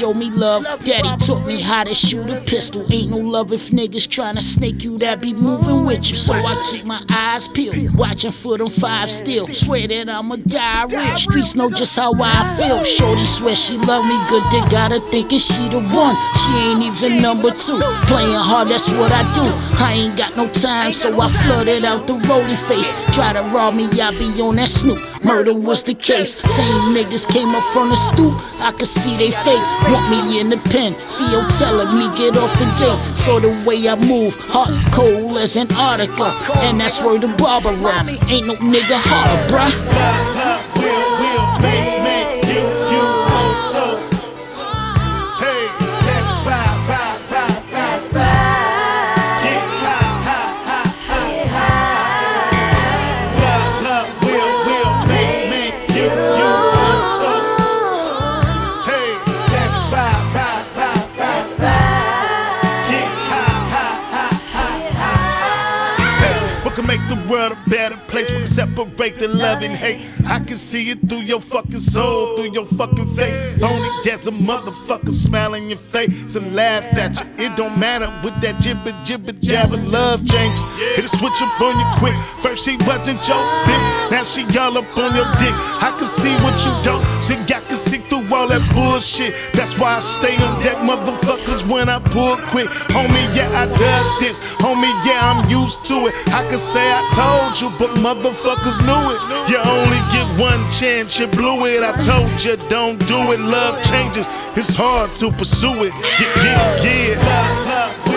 show me love. Daddy taught me how to shoot a pistol. Ain't no love if niggas tryna snake you that be moving with you. So I keep my eyes peeled, watching for them five still. Swear that I'ma die rich. Streets know just how I feel. Shorty swear she love me good, they got her thinking she the one. She ain't even number two. Playing hard, that's what I do. I ain't got no time, so I flooded out the rolly face. Try to rob me, I be on that snoop. Murder was the case. Same niggas came up from the stoop. I could see they fake. Want me in the pen. CO telling me get off the gate. So the way I move, hot cold as Antarctica. And that's where the barber run. Ain't no nigga harder, bruh. Love will make you also. Hey, that's right. Get high. Love will make you also. Hey, that's right. Get high. Hey, what can make the world a better place? We can separate the love and hate. I can see it through your fucking soul, through your fucking face. Only gets a motherfucker smile in your face and laugh at you. It don't matter with that jibber jabber. Love changes. It'll switch up on you quick. First she wasn't your bitch, now she all up on your dick. I can see what you don't see. I can see through all that bullshit. That's why I stay on deck, motherfuckers, when I pull quick. Homie, yeah, I does this. Homie, yeah, I'm used to it. I can say I told you, but motherfuckers knew it. You only get one chance, you blew it. I told you, don't do it. Love changes, it's hard to pursue it. Yeah.